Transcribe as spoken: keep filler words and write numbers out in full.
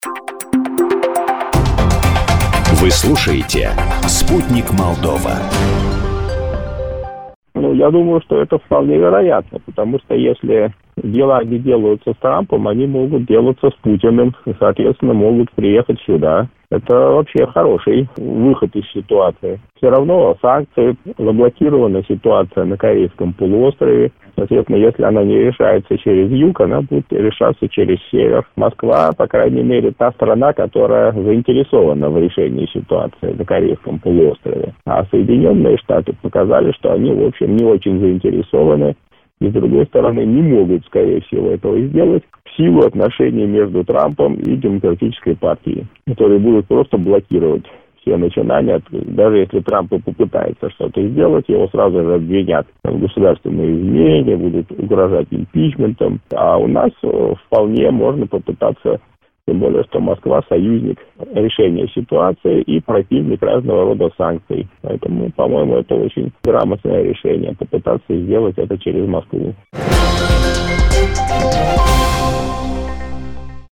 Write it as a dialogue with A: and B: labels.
A: Вы слушаете «Спутник Молдова».
B: Ну, я думаю, что это вполне вероятно, потому что если дела не делаются с Трампом, они могут делаться с Путиным, и, соответственно, могут приехать сюда. Это вообще хороший выход из ситуации. Все равно санкции, заблокирована ситуация на Корейском полуострове. Соответственно, если она не решается через юг, она будет решаться через север. Москва, по крайней мере, та страна, которая заинтересована в решении ситуации на Корейском полуострове. А Соединенные Штаты показали, что они, в общем, не очень заинтересованы. И, с другой стороны, не могут, скорее всего, этого сделать в силу отношений между Трампом и Демократической партией, которые будут просто блокировать все начинания. Даже если Трамп и попытается что-то сделать, его сразу же обвинят в государственной измене, будут угрожать импичментом. А у нас вполне можно попытаться, тем более, что Москва союзник решения ситуации и противник разного рода санкций. Поэтому, по-моему, это очень грамотное решение попытаться сделать это через Москву.